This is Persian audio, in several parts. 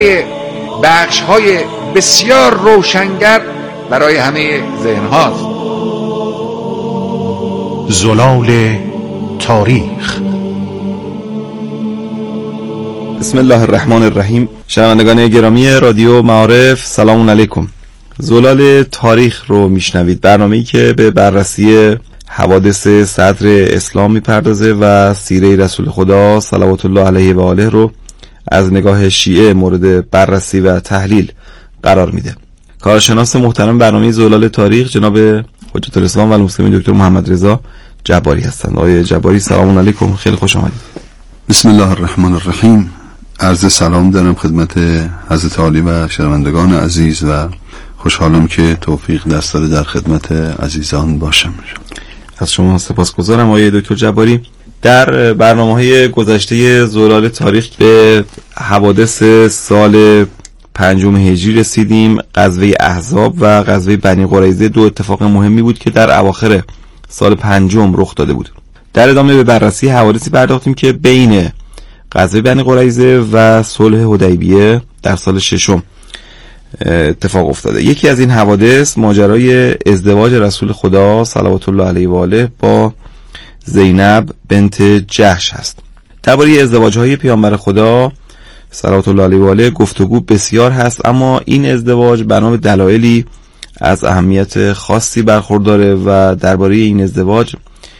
بخش‌های بسیار روشنگر برای همه ذهن هاست. زلال تاریخ. بسم الله الرحمن الرحیم. شنوندگان گرامی رادیو معارف، سلام علیکم. زلال تاریخ رو میشنوید، برنامه‌ای که به بررسی حوادث صدر اسلام میپردازه و سیره رسول خدا صلوات الله علیه و آله رو از نگاه شیعه مورد بررسی و تحلیل قرار میده. کارشناس محترم برنامه زلال تاریخ جناب حجت الاسلام و المسلمین دکتر محمد رضا جباری هستند. آقای جباری سلام علیکم، خیلی خوش آمدید. بسم الله الرحمن الرحیم. عرض سلام دارم خدمت حضرت عالی و شنوندگان عزیز و خوشحالم که توفیق دست داده در خدمت عزیزان باشم. از شما سپاسگزارم آقای دکتر جباری. در برنامه‌های گذشته زلال تاریخ به حوادث سال 5 هجری رسیدیم. غزوه احزاب و غزوه بنی قریظه دو اتفاق مهمی بود که در اواخر سال 5 رخ داده بود. در ادامه به بررسی حوادثی پرداختیم که بین غزوه بنی قریظه و صلح حدیبیه در سال 6 اتفاق افتاده. یکی از این حوادث ماجرای ازدواج رسول خدا صلوات الله علیه و آله با زینب بنت جحش هست. درباره ازدواج‌های پیامبر خدا صلوات الله علیه و آله گفتگو بسیار هست، اما این ازدواج بنا به دلایلی از اهمیت خاصی برخورداره و درباره این ازدواج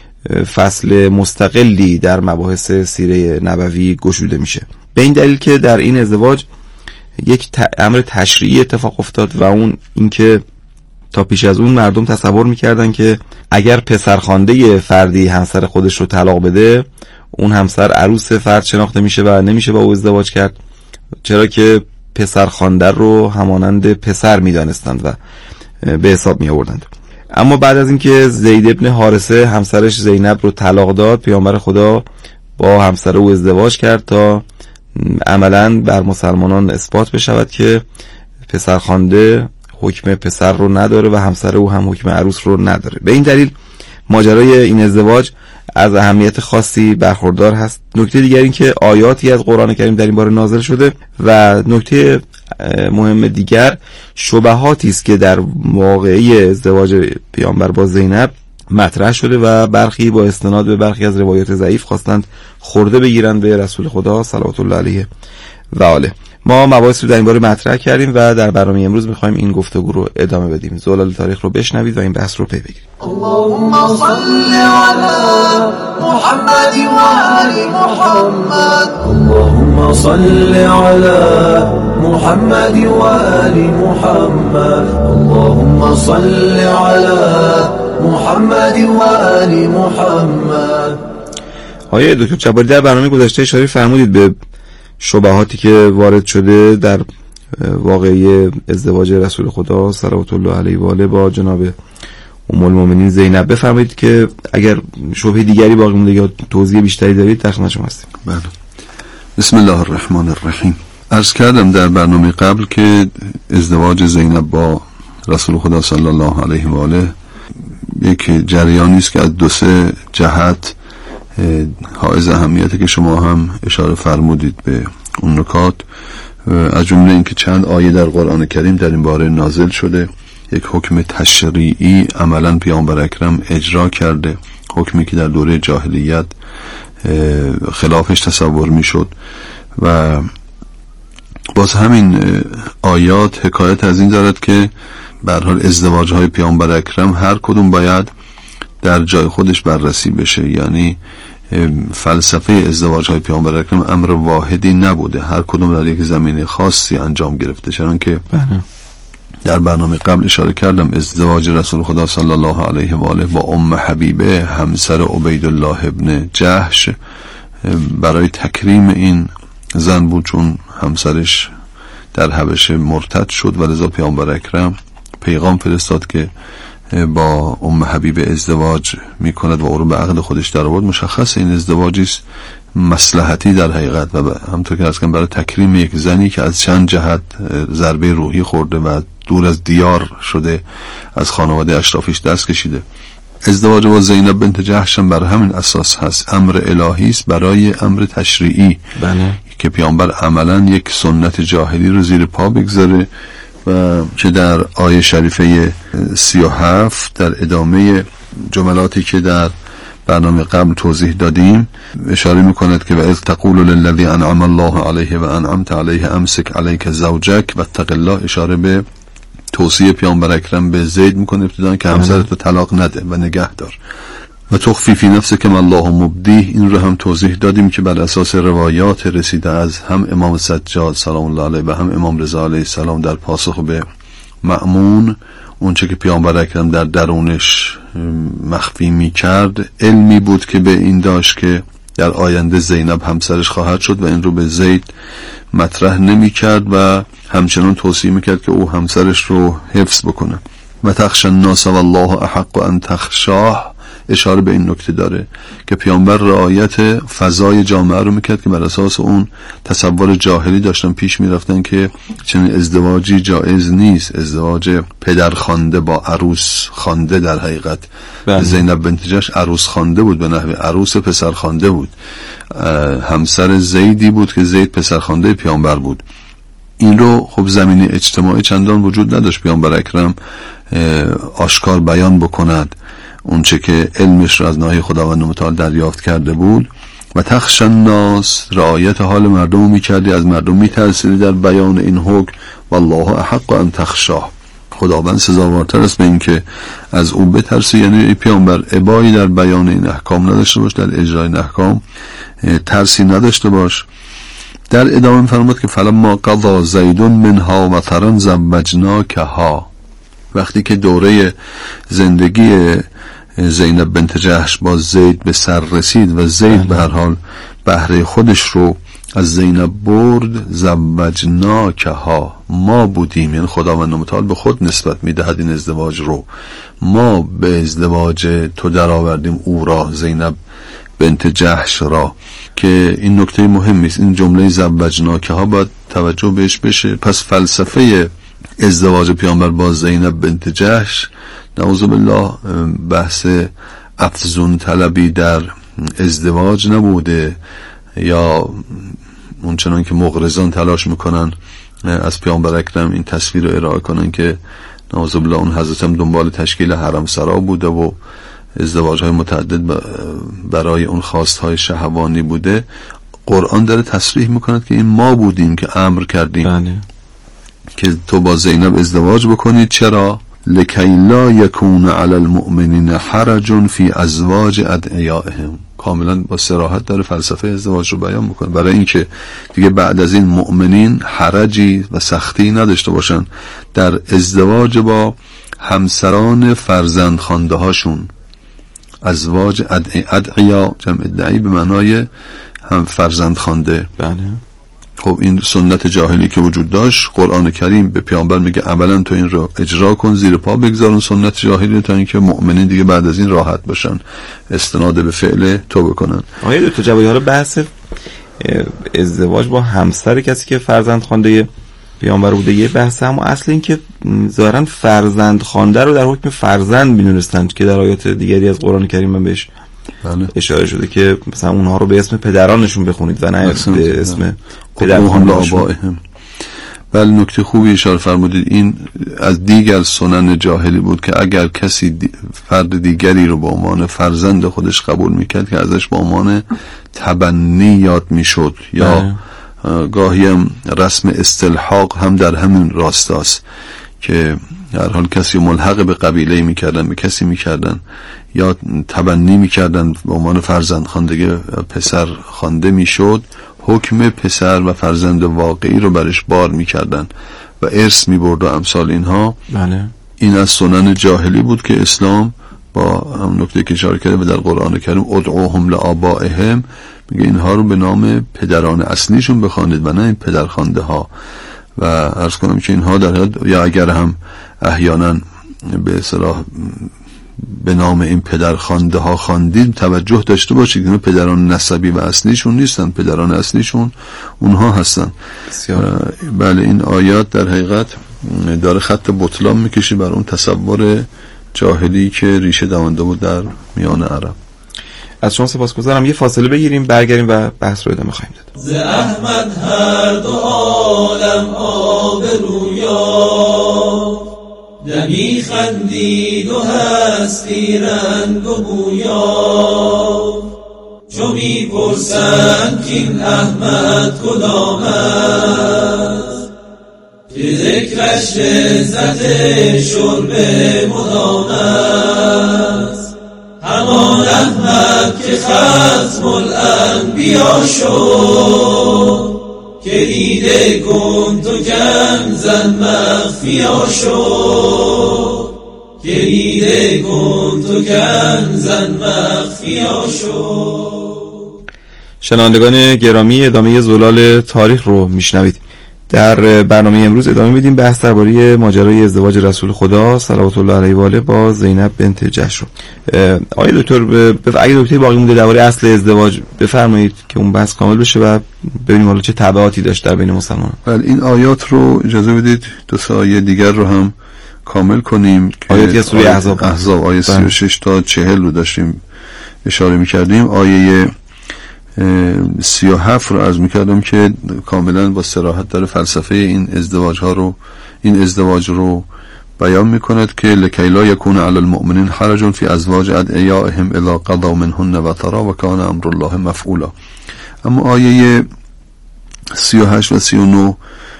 فصل مستقلی در مباحث سیره نبوی گشوده میشه. به این دلیل که در این ازدواج یک امر تشریعی اتفاق افتاد و اون اینکه تا پیش از اون مردم تصور میکردن که اگر پسرخوانده فردی همسر خودش رو طلاق بده، اون همسر عروس فرد شناخته میشه و نمیشه با او ازدواج کرد، چرا که پسرخوانده رو همانند پسر میدانستند و به حساب می آوردند. اما بعد از اینکه زید ابن حارثه همسرش زینب رو طلاق داد، پیامبر خدا با همسر او ازدواج کرد تا عملاً بر مسلمانان اثبات بشود که پسرخوانده حکم پسر رو نداره و همسر او هم حکم عروس رو نداره. به این دلیل ماجرای این ازدواج از اهمیت خاصی برخوردار هست. نکته دیگر این که آیاتی از قرآن کریم در این باره نازل شده و نکته مهم دیگر شبهاتی است که در واقعه ازدواج پیامبر با زینب مطرح شده و برخی با استناد به برخی از روایات ضعیف خواستند خورده بگیرند به رسول خدا صلوات الله علیه و آله. ما مباحث رو در این باره مطرح کردیم و در برنامه امروز می‌خوایم این گفتگو رو ادامه بدیم. زلال تاریخ رو بشنوید و این بحث رو پی بگیرید. اللهم صل علی محمد و آل محمد. اللهم صل علی محمد و آل محمد. اللهم صل علی محمد و آل محمد. آقای دکتر جباری در برنامه گذشته اشاره فرمودید به شبهاتی که وارد شده در واقعی ازدواج رسول خدا صلوات الله علیه و آله با جناب ام المؤمنین زینب. بفرمایید که اگر شبهه دیگری باقی مونده یا توضیح بیشتری دارید در خدمت شما هستیم. بله. بسم الله الرحمن الرحیم. عرض کردم در برنامه قبل که ازدواج زینب با رسول خدا صلی الله علیه و آله یک جریانی است که از دو سه جهت حائز اهمیته که شما هم اشاره فرمودید به اون نکات، از جمله اینکه چند آیه در قرآن کریم در این باره نازل شده. یک حکم تشریعی عملاً پیامبر اکرم اجرا کرده، حکمی که در دوره جاهلیت خلافش تصور میشد و باز همین آیات حکایت از این دارد که به هر حال ازدواج‌های پیامبر اکرم هر کدوم باید در جای خودش بررسی بشه. یعنی فلسفه ازدواج‌های پیامبر اکرم امر واحدی نبوده، هر کدوم در یک زمینه خاصی انجام گرفته. چون که در برنامه قبل اشاره کردم ازدواج رسول خدا صلی الله علیه و آله با ام حبیبه همسر عبیدالله ابن جحش برای تکریم این زن بود، چون همسرش در حبشه مرتد شد و لذا پیامبر اکرم پیغام فرستاد که با ام حبیبه ازدواج میکند و او رو به عقد خودش در آورد. مشخص این ازدواجی است مصلحتی در حقیقت و همونطور که از برای تکریم یک زنی که از چند جهت ضربه روحی خورده و دور از دیار شده، از خانواده اشرافیش دست کشیده ازدواج با زینب بنت جحش هم بر همین اساس هست، امر الهی است برای امر تشریعی. بله. که پیامبر عملا یک سنت جاهلی رو زیر پا بگذاره و که در آیه شریفه 37 در ادامه جملاتی که در برنامه قبل توضیح دادیم اشاره میکند که و اذ تقول للذی انعم الله علیه و انعمت علیه امسک علیک زوجک و اتق الله، اشاره به توصیه پیامبر اکرم به زید میکنه ابتداً که همسرت رو طلاق نده و نگه دار. و تخفی فی نفسک ما الله مبدیه، این رو هم توضیح دادیم که بر اساس روایات رسیده از هم امام سجاد سلام الله علیه و هم امام رضا علیه السلام در پاسخ به مأمون، اونچه که پیامبر اکرم در درونش مخفی میکرد علمی بود که به این داشت که در آینده زینب همسرش خواهد شد و این رو به زید مطرح نمیکرد و همچنان توصیه میکرد که او همسرش رو حفظ بکنه. و تخشى الناس والله احق ان تخشاه، اشاره به این نکته داره که پیامبر رعایت فضای جامعه رو میکرد که بر اساس اون تصور جاهلی داشتن پیش میرفتن که چنین ازدواجی جایز نیست، ازدواج پدر خوانده با عروس خوانده. در حقیقت زینب بنت جحش عروس خوانده بود، به نحوی عروس پسر خوانده بود، همسر زیدی بود که زید پسر خوانده پیامبر بود. این رو خب زمینه اجتماعی چندان وجود نداشت پیامبر اکرم آشکار بیان بکند اونچه که علمش را از ناحیه خداوند متعال دریافت کرده بود. و تخشى الناس، رعایت حال مردم میکردی، از مردم میترسیدی در بیان این حکم. والله احق ان تخشاه، خداوند سزاوارتر است به این که از او بترسی. یعنی ای پیامبر ابایی در بیان این احکام نداشته باش، در اجرای این احکام ترسی نداشته باش. در ادامه می‌فرماید که فلما قضى زید منها وطرا زوجناکها، وقتی که دوره زندگی زینب بنت جحش با زید به سر رسید و زید به هر حال بهره خودش رو از زینب برد، زوجناکها، ما بودیم، یعنی خداوند متعال به خود نسبت میدهد این ازدواج رو، ما به ازدواج تو در آوردیم او را، زینب بنت جحش را. که این نکته مهمی است، این جمله زوجناکها باید توجه بهش بشه. پس فلسفه ازدواج پیامبر با زینب بنت جحش نعوذ بالله بحث افزون طلبی در ازدواج نبوده یا اونچنان که مغرضان تلاش میکنن از پیامبر اکرم این تصویر رو ارائه کنن که نعوذ بالله اون حضرت هم دنبال تشکیل حرم سرا بوده و ازدواج‌های متعدد برای اون خواست‌های شهوانی بوده. قرآن داره تصریح میکند که این ما بودیم که امر کردیم که تو با زینب ازدواج بکنید. چرا؟ لکی لا یکون علی المؤمنین حرج فی ازواج ادعیائهم، کاملا با صراحت داره فلسفه ازدواج رو بیان میکنه، برای اینکه دیگه بعد از این مؤمنین حرجی و سختی نداشته باشن در ازدواج با همسران فرزند خوانده هاشون. ازواج ادعیا جمع ادعی به معنای هم فرزند خوانده. بله. خب این سنت جاهلی که وجود داشت، قرآن کریم به پیامبر میگه اولا تو این رو اجرا کن، زیر پا بگذارون سنت جاهلی، تا اینکه مؤمنین دیگه بعد از این راحت باشن استناد به فعل تو بکنن. آقای دکتر جوادی، حالا بحث ازدواج با همسر کسی که فرزند خوانده پیامبر بوده یه بحث، اما اصل این که ظاهرا فرزند خوانده رو در حکم فرزند می‌دونستند که در آیات دیگری از قرآن کریم من بهش اشاره شده که مثلا اونها رو به اسم پدرانشون بخونید و نه به اسم پدرخوانده‌هاشون. بله، نکته خوبی اشاره فرمودید. این از دیگر سنن جاهلی بود که اگر کسی فرد دیگری رو به عنوان فرزند خودش قبول میکرد که ازش به عنوان تبنی یاد میشد یا گاهی هم رسم استلحاق هم در همین راستاست که هر حال کسی ملحق به قبیله میکردن، به کسی میکردن یا تبنی میکردن به عنوان فرزند خواندگی پسر خوانده میشد، حکم پسر و فرزند واقعی رو برش بار میکردن و ارث میبرد و امثال اینها. بله. این از سنن جاهلی بود که اسلام با هم نکته که اشاره کرده و در قرآن کریم ادعوهم لآبائهم، میگه اینها رو به نام پدران اصلیشون بخوانید و نه این پدرخوانده ها. و عرض کنم که اینها در حد یا اگر هم احیانا به اصطلاح به نام این پدرخوانده ها خواندید، توجه داشته باشید که پدران نسبی و اصلیشون نیستن، پدران اصلیشون اونها هستن. بله، این آیات در حقیقت داره خط بطلان میکشی بر اون تصور جاهلی که ریشه دوانده بود در میان عرب. از شما سپاسگزارم. یه فاصله بگیریم، برگردیم و بحث رو ادامه خواهیم داد. ز احمد هر دو عالم آبرویا، دمی خندید و هستی رنگ و بویا. چو می پرسند که این احمد کدام است، که ذکرش لذت شرب مدام است. همان احمد که ختم الانبیا شد، که دیده کنت و کنزن مخفیا شد، که دیده کنت و کنزن مخفیا شد. شنوندگان گرامی، ادامه زلال تاریخ رو میشنوید. در برنامه امروز ادامه میدیم بحث درباره ماجرای ازدواج رسول خدا صلوات الله علیه و آله با زینب بنت جحش رو. آقای دکتر، اگه نکته باقی مونده درباره اصل ازدواج بفرمایید که اون بحث کامل بشه و ببینیم حالا چه تبعاتی داشت در بین مسلمانان. بله، این آیات رو اجازه بدید دو سه آیه دیگر رو هم کامل کنیم که آیاتی از سوره احزاب آیه 36 تا 40 رو داشتیم اشاره می‌کردیم. آیه 37 رو عرض می‌کردم که کاملا با صراحت داره فلسفه این ازدواج رو بیان می‌کند که لکی لا یکون علی المؤمنین حرج فی ازواج ادعیائهم اذا قضوا منهن وطرا و کان امر الله مفعولا. اما آیه 38 و 39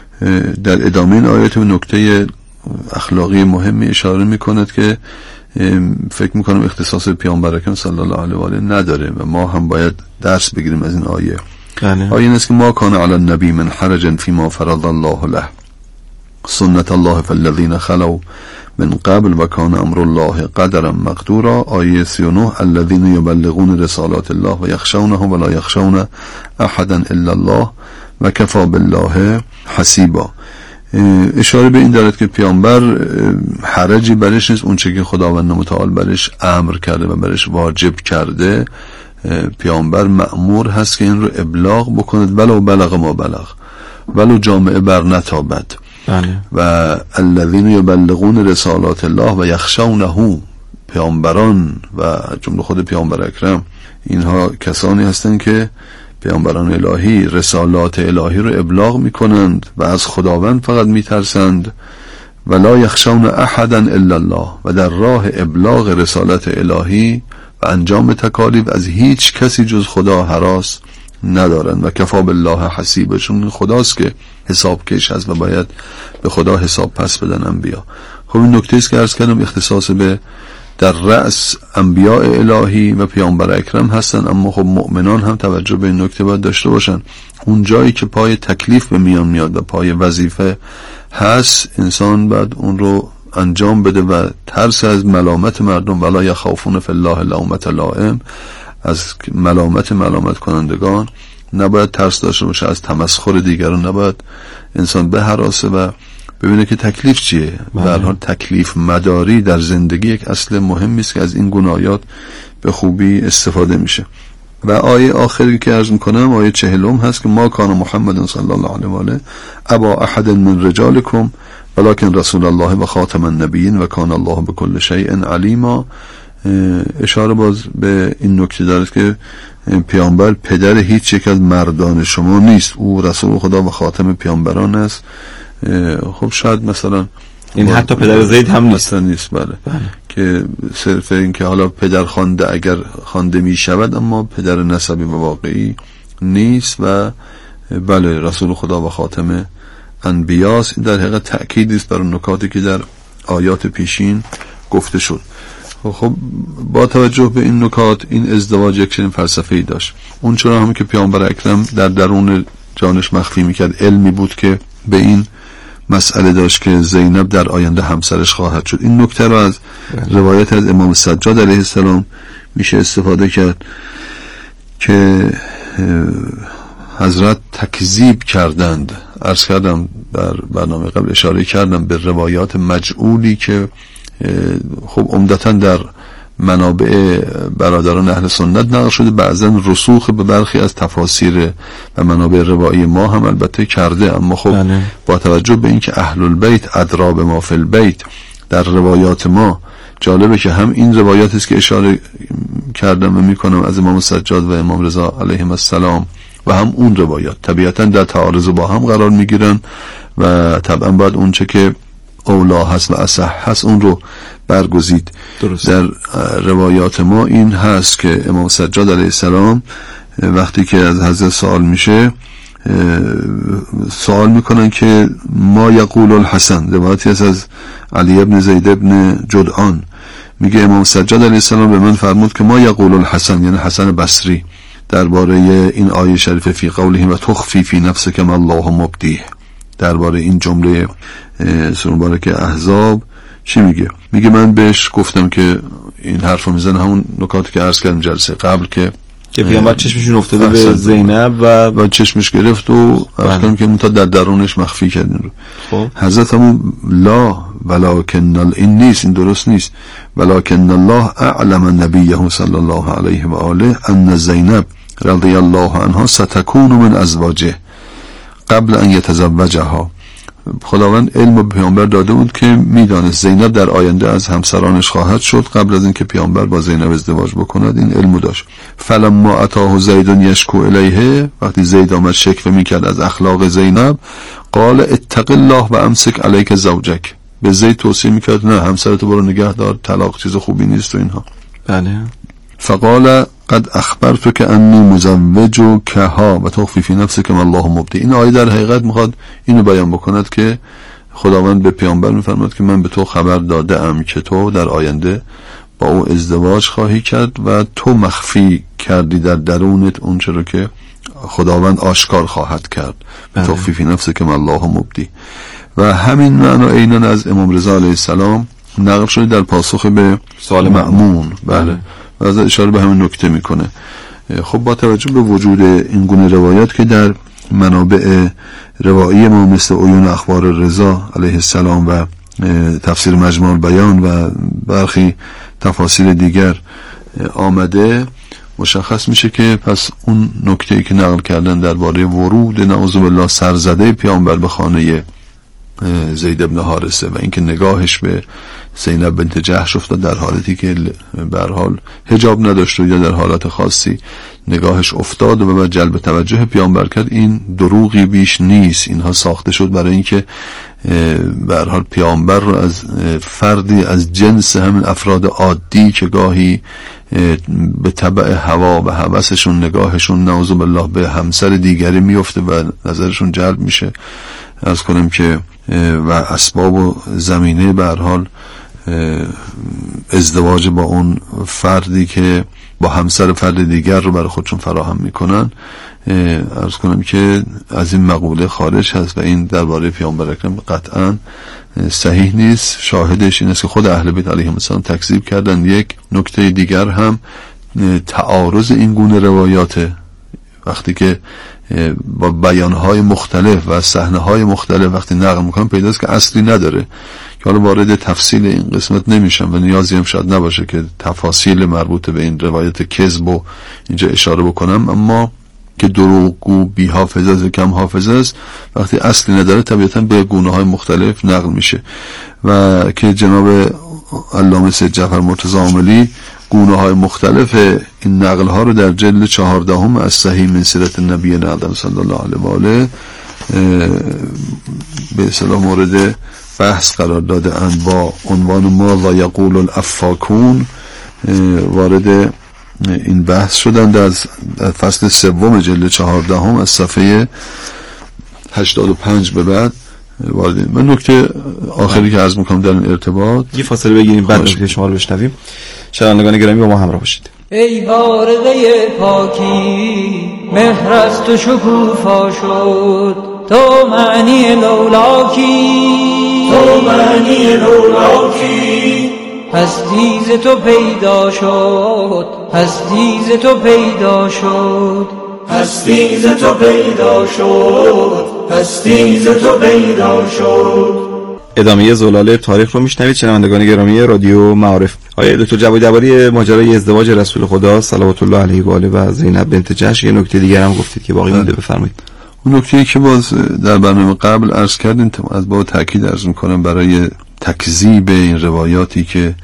در ادامه این آیات به نکته اخلاقی مهمی اشاره می‌کند که فکر میکنم اختصاص پیامبر اکرم صلی الله علیه و آله نداره و ما هم باید درس بگیریم از این آیه. آیه این است که ما کان علی النبی من حرج فیما فرض الله له سنت الله فالذین خلوا من قبل و کان امر الله قدرا مقدورا. آیه 39 الذین یبلغون رسالات الله و یخشونه و لا یخشون احدا الا الله و کفی بالله حسیبا. اشاره به این دارد که پیامبر حرجی برش نیست، اون چه که خداوند متعال برش امر کرده و برش واجب کرده پیامبر مأمور هست که این رو ابلاغ بکند، ولو بلغ ما بلغ، ولو جامعه بر نتابد. و الذین یبلغون رسالات الله و یخشونه، پیامبران و جمله خود پیامبر اکرم اینها کسانی هستند که پیامبران الهی رسالات الهی رو ابلاغ میکنند و از خداوند فقط میترسند. و لا یخشون احدا الا الله، و در راه ابلاغ رسالت الهی و انجام تکالیف از هیچ کسی جز خدا هراس ندارند. و کفی بالله حسیبا، چون خداست که حساب کش هست و باید به خدا حساب پس بدن انبیا. خب این نکته است که عرض کردم اختصاص به در رأس انبیاء الهی و پیامبر اکرم هستن، اما خب مؤمنان هم توجه به این نکته باید داشته باشن. اون جایی که پای تکلیف به میان میاد و پای وظیفه هست، انسان باید اون رو انجام بده و ترس از ملامت مردم، ولا یخافون فی الله لومة لائم، از ملامت کنندگان نباید ترس داشته باشه، از تمسخر دیگران نباید انسان بهراسه و ببینه که تکلیف چیه. به هر حال تکلیف مداری در زندگی یک اصل مهمی است که از این گناهیات به خوبی استفاده میشه. و آیه آخری که عرض میکنم آیه 40 هست که ما کان محمد صلی الله علیه و آله ابا احد من رجالکم ولکن رسول الله و خاتم النبیین و کان الله بكل شیء علیما. اشاره باز به این نکته دارد که پیامبر پدر هیچ یک از مردان شما نیست، او رسول خدا و خاتم پیامبران است. خب شاید مثلا این حتی پدر زید هم نیست. بله. که صرف این که حالا پدر خوانده اگر خوانده می شود، اما پدر نسبی و واقعی نیست. و بله رسول خدا و خاتم انبیاست. این در حقیقت تأکیدی است بر نکاتی که در آیات پیشین گفته شد. خب با توجه به این نکات این ازدواج یک چنین فلسفه‌ای داشت. اون چرا هم که پیامبر اکرم در درون جانش مخفی میکرد، علمی بود که به این مسئله داشت که زینب در آینده همسرش خواهد شد. این نکته را از روایت از امام سجاد علیه السلام میشه استفاده کرد که حضرت تکذیب کردند. عرض کردم در برنامه قبل اشاره کردم به روایات مجعولی که خب عمدتاً در منابع برادران اهل سنت نقل شده، بعضا رسوخ به برخی از تفاسیر و منابع روایی ما هم البته کرده، اما خب با توجه به اینکه اهل البیت ادرا به ما فی البیت در روایات ما جالبه که هم این روایاتی است که اشاره کردم و میکنم از امام سجاد و امام رضا علیهم السلام و هم اون روایات طبیعتا در تعارض با هم قرار میگیرن و طبعا باید اون چه که اولا هست و اصح هست اون رو برگزید. درست. در روایات ما این هست که امام سجاد علیه السلام وقتی که از حضرت سوال میشه سوال میکنن که ما یقول الحسن، روایتی هست از علی ابن زید ابن جدعان، میگه امام سجاد علیه السلام به من فرمود که ما یقول الحسن، یعنی حسن بصری، درباره این آیه شریفه فی قوله و تخفی فی نفسک ما الله مبدیه، درباره این جمله سوره مبارکه احزاب چی میگه؟ میگه من بهش گفتم که این حرفو میزنه همون نکاتی که عرض کردم جلسه قبل که پیامبر چشمشون افتاده به زینب و چشمش گرفت و اصلا که تا در درونش مخفی کردن رو. خب حضرت همون لا ولکن این نیست، این درست نیست، ولکن الله اعلم نبیه صلی الله علیه و آله ان زینب رضی الله عنها ستکون من ازواجه قبل ان یتزوجها. خداوند علم به پیامبر داده بود که میدانست زینب در آینده از همسرانش خواهد شد قبل از اینکه پیامبر با زینب ازدواج بکند، این علمو داشت. فلما اتاه زید یشکو الیه، وقتی زید آمد شکوه میکرد از اخلاق زینب، قال اتق الله و امسک علیک زوجک، به زید توصیه میکرد نه همسرتو برو نگه دار، طلاق چیز خوبی نیست و اینها. بله. فقال قد اخبرتک انی مزوجکها و تخفی فی نفسک ما الله مبدی. این آیه در حقیقت میخواد اینو بیان بکند که خداوند به پیامبر میفرماد که من به تو خبر داده ام که تو در آینده با او ازدواج خواهی کرد و تو مخفی کردی در درونت اون چرا که خداوند آشکار خواهد کرد. تخفی فی نفسک ما الله مبدی. و همین معنا عیناً از امام رضا علیه السلام نقل شده در پاسخ به سوال مأمون. بله. و از اشاره به همین نکته میکنه. خب با توجه به وجود این گونه روایات که در منابع روایی ما مثل عیون اخبار رضا علیه السلام و تفسیر مجموع البیان و برخی تفاسیر دیگر آمده، مشخص میشه که پس اون نکته‌ای که نقل کردن درباره ورود نعوذ بالله سرزده پیامبر به خانه زید ابن حارثه و اینکه نگاهش به زینب بنت جحش افتاد در حالتی که به هر حال حجاب نداشت یا در حالت خاصی نگاهش افتاد و بعد جلب توجه پیامبر کرد، این دروغی بیش نیست. اینها ساخته شد برای اینکه به هر حال پیامبر رو از فردی از جنس همین افراد عادی که گاهی به تبع هوا و هوسشون نگاهشون نعوذ بالله به همسر دیگری میفته و نظرشون جلب میشه، عرض کنم که و اسباب و زمینه به هر حال ازدواج با اون فردی که با همسر فرد دیگر رو برای خودشون فراهم میکنن، عرض کنم که از این مقوله خارج هست و این درباره پیامبر اکرم قطعا صحیح نیست. شاهدش این است که خود اهل بیت علیهم السلام تکذیب کردن. یک نکته دیگر هم تعارض این گونه روایات وقتی که با بیانهای مختلف و صحنه‌های مختلف وقتی نقل میکنم پیداست که اصلی نداره، که حالا وارد تفصیل این قسمت نمیشم و نیازی هم شاید نباشه که تفاصیل مربوط به این روایت کذب و اینجا اشاره بکنم، اما که دروغگو بی حافظه است و کم حافظه است وقتی اصلی نداره طبیعتا به گونه‌های مختلف نقل میشه و که جناب علامه سید جعفر مرتضی عاملی گونه‌های مختلف این نقل‌ها رو در جلد 14 از صحیح من سیرت النبی اعظم صلی الله علیه و آله به اصطلاح مورد بحث قرار داده اند با عنوان ما لا یقول الافاکون. وارد این بحث شدن در فصل 3 جلد 14 از صفحه 85 به بعد وارد. من نکته آخری که عرض میکنم در این ارتباط، یه فاصله بگیریم بعد نکته شما رو بشنویم. شنوندگان گرامی با ما همراه باشید. ای بارقه پاکی مهر از تو شکوفا شد، تو معنی لولاکی، تو معنی لولاکی، هستی ز تو پیدا شد، هستی ز تو پیدا شد، هستی ز تو پیدا شد، هستی ز تو پیدا شد. ادامه زلال تاریخ رو میشنوید شنوندگان گرامی رادیو معارف. آقای دکتر جوادی درباره ماجرای ازدواج رسول خدا صلوات الله علیه و آله و زینب بنت جحش یه نکته دیگر هم گفتید که باقی مونده، بفرمایید. اون نکته‌ای که باز در برنامه قبل عرض کردیم از با تاکید عرض میکنم برای تکذیب این روایاتی که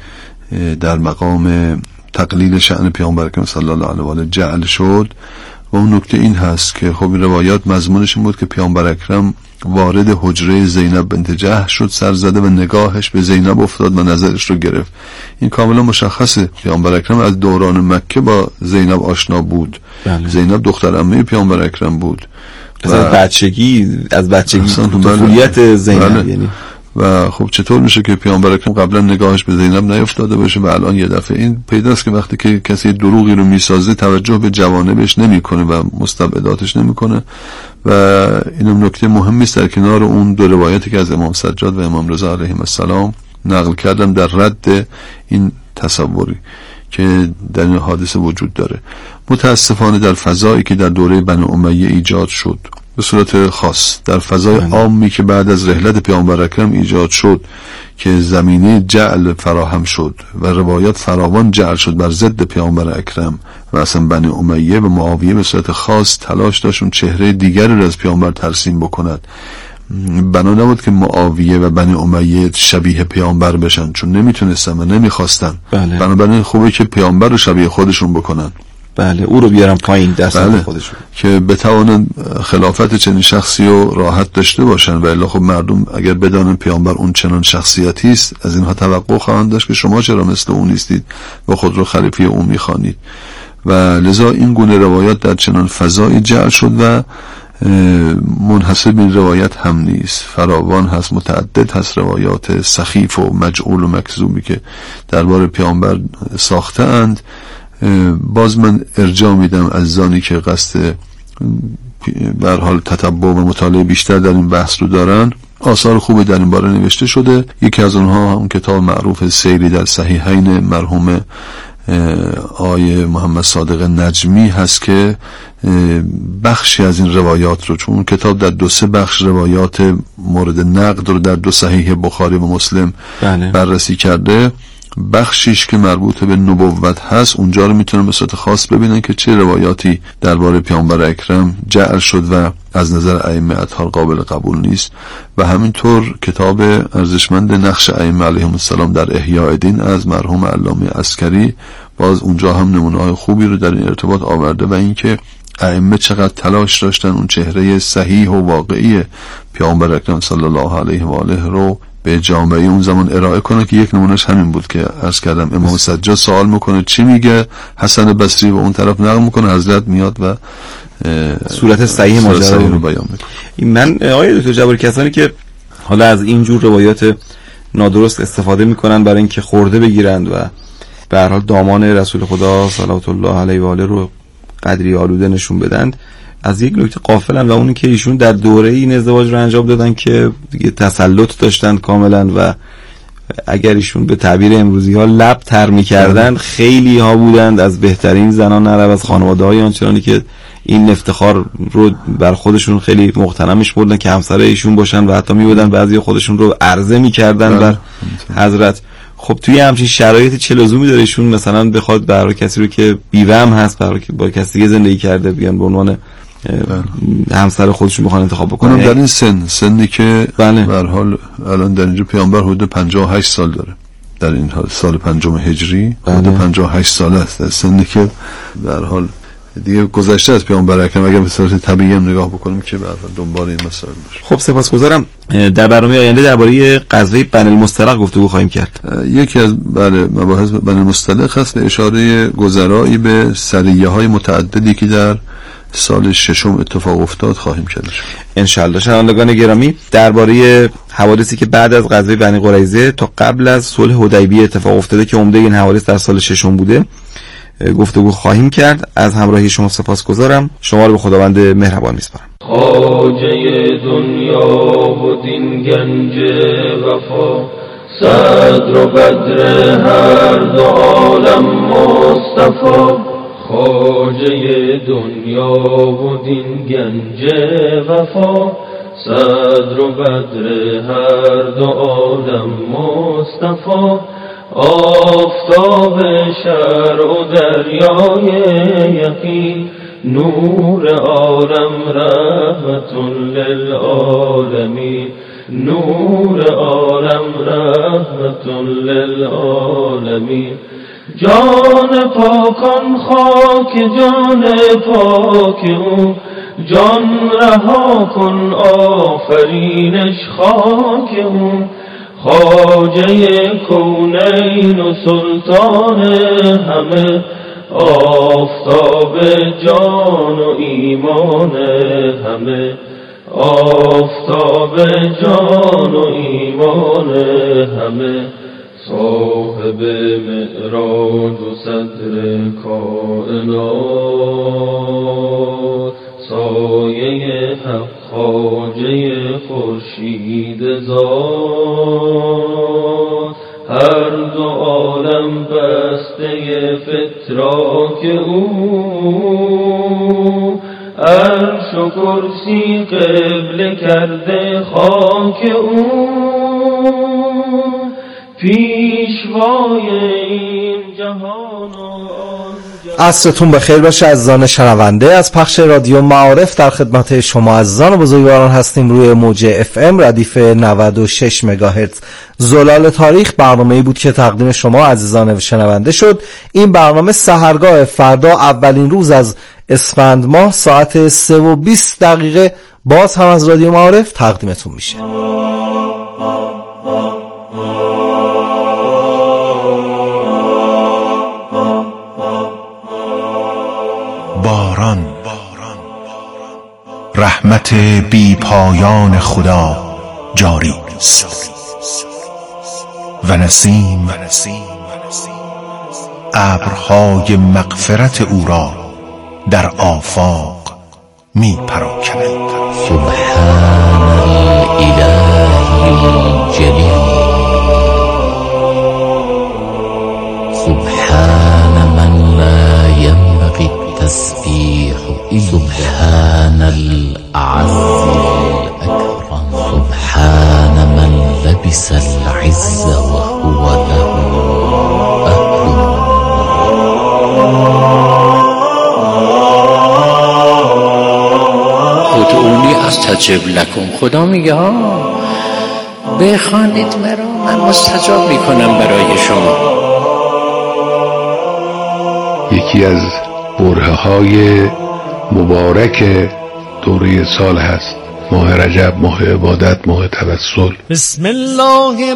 در مقام تقلیل شأن پیامبر اکرم صلی الله علیه و آله جعل شد. و اون نکته این هست که خب این روایات مضمونش این بود که پیامبر اکرم وارد حجره زینب بنت جحش شد، سر زده و نگاهش به زینب افتاد و نظرش رو گرفت. این کاملا مشخصه. پیامبر اکرم از دوران مکه با زینب آشنا بود. بله. زینب دختر عمه پیامبر اکرم بود از بچگی طفولیت زینب. بله. یعنی و خب چطور میشه که پیامبر اکرم قبلا نگاهش به زینب نیفتاده باشه و الان یه دفعه این پیداست که وقتی که کسی دروغی رو میسازه توجه به جوانبش نمیکنه و مستبعداتش نمیکنه. و اینم نکته مهمی است در کنار اون دو روایتی که از امام سجاد و امام رضا علیهم السلام نقل کردم در رد این تصوری که در این حادثه وجود داره. متاسفانه در فضایی که در دوره بنی امیه ایجاد شد، به صورت خاص در فضای عامی که بعد از رحلت پیامبر اکرم ایجاد شد که زمینه جعل فراهم شد و روایات فراوان جعل شد بر ضد پیامبر اکرم و اصلا بنی امیه و معاویه به صورت خاص تلاش داشتون چهره دیگری را از پیامبر ترسیم بکند. بنا نبود که معاویه و بنی امیه شبیه پیامبر بشن، چون نمیتونستن و نمیخواستن. بله. بنابراین خوبه که پیامبر رو شبیه خودشون بکنن. بله، او رو بیارن پایین دست خودشون که بتوانن خلافت چنین شخصی رو راحت داشته باشن. و الا خب مردم اگر بدانن پیامبر اون چنان شخصیتی است، از اینها توقع خواهند داشت که شما چرا مثل اون نیستید و خود رو خلیفه اون میخوانید. و لذا این گونه روایات در چنان فضایی جعل شد و منحصر به این روایت هم نیست، فراوان هست، متعدد هست روایات سخیف و مجعول و مکذوبی که درباره پیامبر ساخته اند. باز من ارجاع میدم از زانی که قصد به هر حال تتبع و مطالعه بیشتر در این بحث رو دارن. آثار خوبی در این باره نوشته شده. یکی از اونها اون کتاب معروف سیری در صحیحین مرحوم آقای محمد صادق نجمی هست که بخشی از این روایات رو، چون کتاب در 2-3 بخش روایات مورد نقد رو در 2 صحیح بخاری و مسلم بررسی کرده، بخشیش که مربوط به نبوت هست اونجا رو میتونن به صورت خاص ببینن که چه روایاتی درباره پیامبر اکرم جعل شد و از نظر ائمه اطهار قابل قبول نیست. و همینطور کتاب ارزشمند نقش ائمه علیهم السلام در احیاء دین از مرحوم علامه عسکری، باز اونجا هم نمونه‌های خوبی رو در این ارتباط آورده و اینکه ائمه چقدر تلاش داشتن اون چهره صحیح و واقعی پیامبر اکرم صلی الله علیه و آله رو به جامعه اون زمان ارائه کنه. که یک نمونهش همین بود که عرض کردم امام سجاد سوال میکنه چی میگه، حسن بصری و اون طرف نقل میکنه، حضرت میاد و صورت صحیح ماجرا رو بیان میکنه. من آقای دکتر جباری، کسانی که حالا از این جور روایات نادرست استفاده میکنن برای اینکه خورده بگیرند و به هر حال دامان رسول خدا صلوات الله علیه و آله رو قدری آلوده نشون بدند، از یک نکته غافلن و اون که ایشون در دوره این ازدواج رو انجام دادن که دیگه تسلط داشتن کاملا و اگر ایشون به تعبیر امروزی ها لب تر می‌کردن خیلی ها بودند از بهترین زنان عرب، از خانواده‌های آنچنانی که این افتخار رو بر خودشون خیلی مغتنمش بودن که همسر ایشون باشن و حتی میبودن بعضی خودشون رو عرضه می‌کردن بر حضرت. خب توی همچین شرایطی چه لزومی داره ایشون مثلا بخواد برای کسی رو که بیوه هم هست، برای که با کسی دیگه زندگی کرده بیان به عنوان همسر خودشون بخوان انتخاب بکنن؟ در این سنی که به هر حال الان در اینجا پیامبر حدود 58 سال داره، در این حال سال 5 هجری حدود 58 سال است، در سنی که به هر حال دیگه گذشته از پیامبر اکرم اگر به صورت طبیعی هم نگاه بکنیم که به هر حال دنبال این مسائل باشه. خب سپاسگزارم. در برنامه آینده درباره غزوه بنی المصطلق گفتگو خواهیم کرد. یکی از مباحث بنی المصطلق هست اشاره گذرایی به سریه‌های متعددی که در سال 6 اتفاق افتاد خواهیم کرد ان شاء الله. شنوندگان گرامی، درباره حوادثی که بعد از غزوه بنی قریظه تا قبل از صلح حدیبیه اتفاق افتاده که عمده این حوادث در سال 6 بوده گفتگو خواهیم کرد. از همراهی شما سپاسگزارم. شما رو به خداوند مهربان میسپارم. خواجه دنیا و دین گنج وفا، صدر و بدر هر دو عالم مصطفی. خواجه دنیا و دین گنج وفا، صدر و بدر هر دو عالم مصطفی. آفتاب شرع و دریای یقین، نور عالم رحمت للعالمین. نور عالم رحمت للعالمین. جان پاکان خاک جان پاک او، جان رها کن آفرینش خاک او. خواجه کونین و سلطان همه، آفتاب جان و ایمان همه. آفتاب جان و ایمان همه. صاحب معراج و صدر کائنات، سایه حق خواجه خورشید ذات. هر دو عالم بسته فتراک او، عرش و کرسی قبله کرده خاک او. پیشوای این جهان عصرتون بخیر باشه عزیزان شنونده. از پخش رادیو معارف در خدمت شما عزیزان و بزرگواران هستیم روی موج FM ردیف 96 مگاهرتز. زلال تاریخ برنامه‌ای بود که تقدیم شما عزیزان شنونده شد. این برنامه سحرگاه فردا اولین روز از اسفند ماه ساعت 3:20 باز هم از رادیو معارف تقدیمتون میشه. باران، رحمت بی پایان خدا جاری است و نسیم ابرهای مغفرت او را در آفاق می پراکند. سبحان الاله الجلیل، سبحان من لا ينبغي التسبيح إلا، سبحان الأعز الأكرم، سبحان من لبس العز وهو له أهل. ادعونی استجب لکم. خدا میگه ها بخوانید مرا، من مستجاب میکنم برای شما. یکی از برهه‌های مبارک دوره سال هست ماه رجب، ماه عبادت، ماه توسل. بسم الله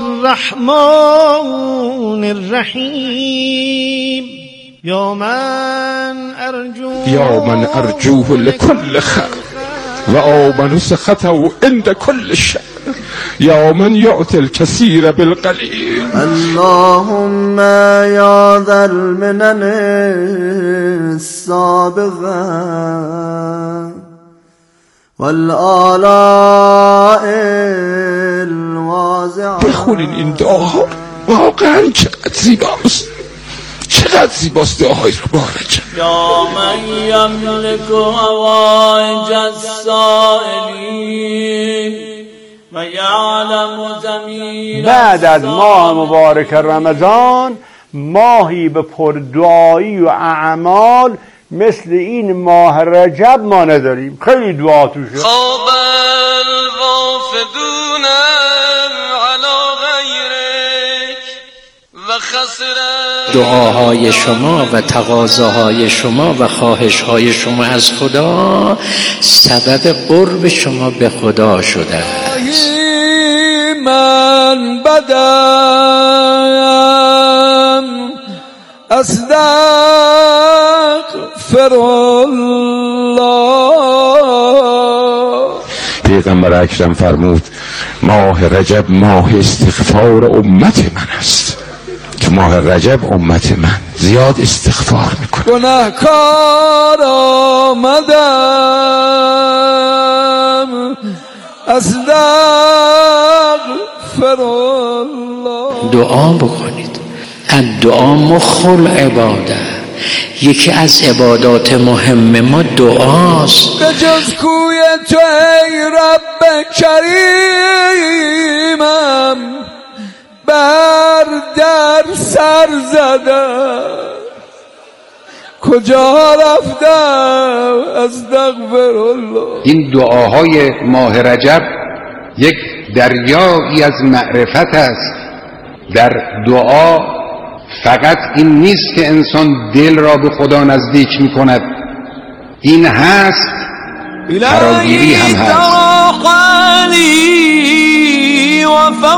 الرحمن الرحیم. یا من ارجوه لكل خیر و آمن سخطه عند كل شر. یا من یعطی الکثیر بالقلیل. اللهم یا ذا المنن السابغه والآلاء الواضعه. بخونین این دعاها، واقعا چقدر زیباست، چقدر زیباست دعاهای مبارک. یا من یملک حوائج السائلین و یعلم ضمیر. بعد از ماه مبارک رمضان ماهی به پردعایی و اعمال مثل این ماه رجب ما نداریم. خیلی دعا توشه. خواب الوافدون علی غیرک و خسر. دعاهای شما و تقاضاهای شما و خواهشهای شما از خدا سبب قرب شما به خدا شده است. من بدم استغفر الله. پیغمبر اکرم فرمود ماه رجب ماه استغفار امت من است. تو ماه رجب امت من زیاد استغفار میکنه. گناهکار آمدم استغفر الله. دعا بکنید. الدعا مخ العباده. یکی از عبادات مهم ما دعاست. به جز کوی تو ای رب کریمم بر در سر زدم، کجا رفتم استغفر الله. این دعاهای ماه رجب یک دریایی از معرفت است. در دعا فقط این نیست که انسان دل را به خدا نزدیک می کند، این هست فراگیری هم هست.